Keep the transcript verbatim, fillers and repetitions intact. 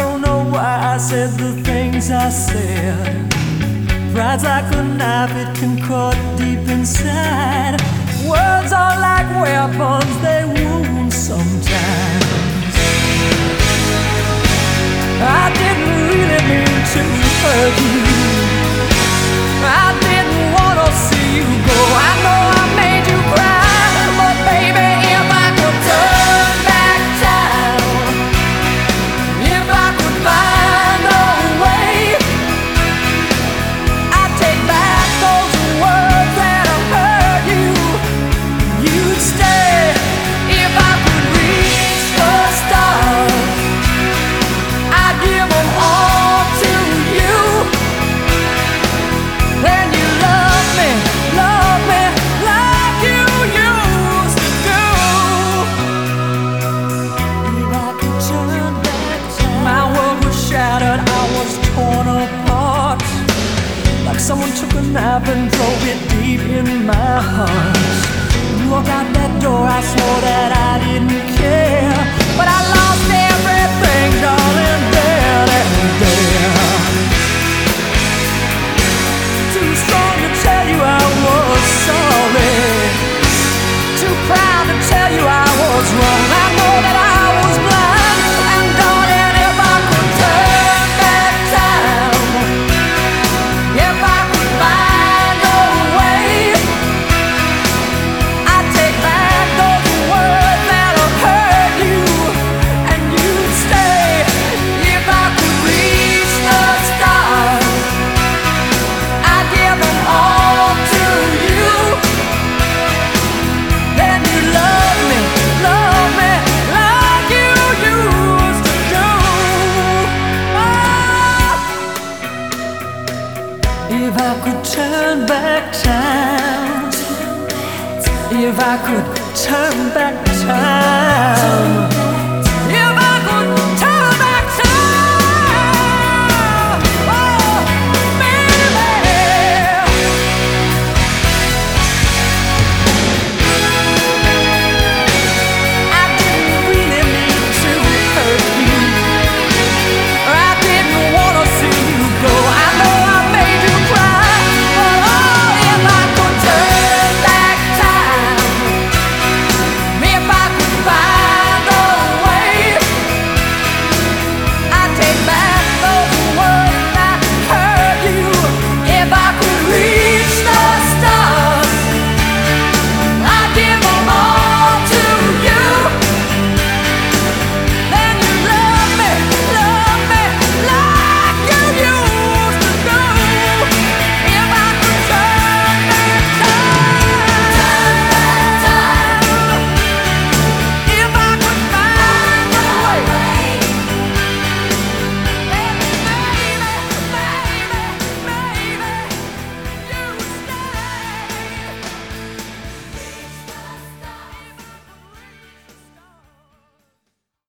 don't know why I said the things I said. Pride's like a knife, it can cut deep inside. Words are like weapons, they wound sometimes. I didn't really mean to hurt you. I didn't want to see you go. I know I made you cry, but baby, if I could turn back time, if I could find a way, I'd take back those words that have hurt you. You'd stay if I could reach the stars. I'd give them all to you. Then you love me, love me like you used to do. If I could turn back time, my world was shattered, I was torn apart. Like someone took a knife and drove it deep in my heart. You walked out that door, I swore that I didn't care, but I lost everything, darling, there and there. Too strong to tell you I was sorry, too proud to tell you I was wrong. I know that I was blind, and darling, if I could turn back time, if I could find a way, I'd take back those words that have hurt you, and you'd stay if I could reach the stars. I'd give them all to you. Then you love me, love me like you used to do. Oh. If I could turn back time, if I could turn back time.